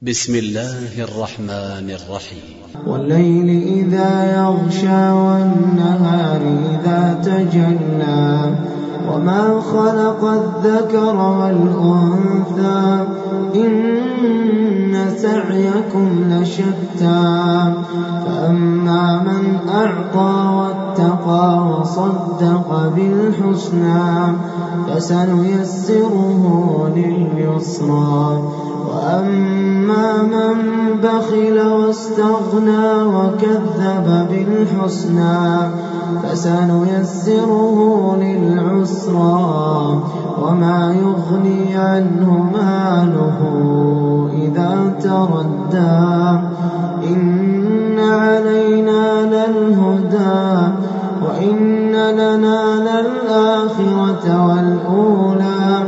بسم الله الرحمن الرحيم. والليل إذا يغشى والنهار إذا تجلى وما خلق الذكر والأنثى إن سعيكم لشتى فأما من أعطى واتقى وصدق بالحسنى فسنيسره لليسرى وأما من بخل واستغنى وكذب بالحسنى فسنيسره للعسرى وما يغني عنه ماله إذا تردى إن علينا للهدى وإن لنا للآخرة والأولى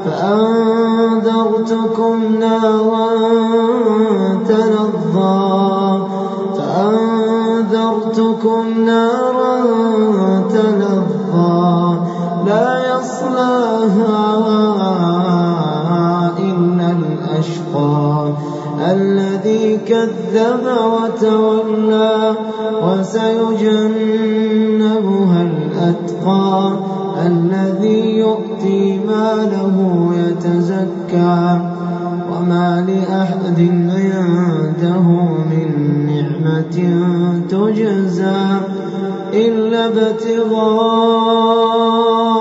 فأنذرتكم نارا تلظى لا يصلاها إلا الأشقى الذي كذب وتولى وسيجنبها الأتقى الذي يؤتي ماله يتزكى وما لأحد عنده من نعمة تجزى إلا ابتغاء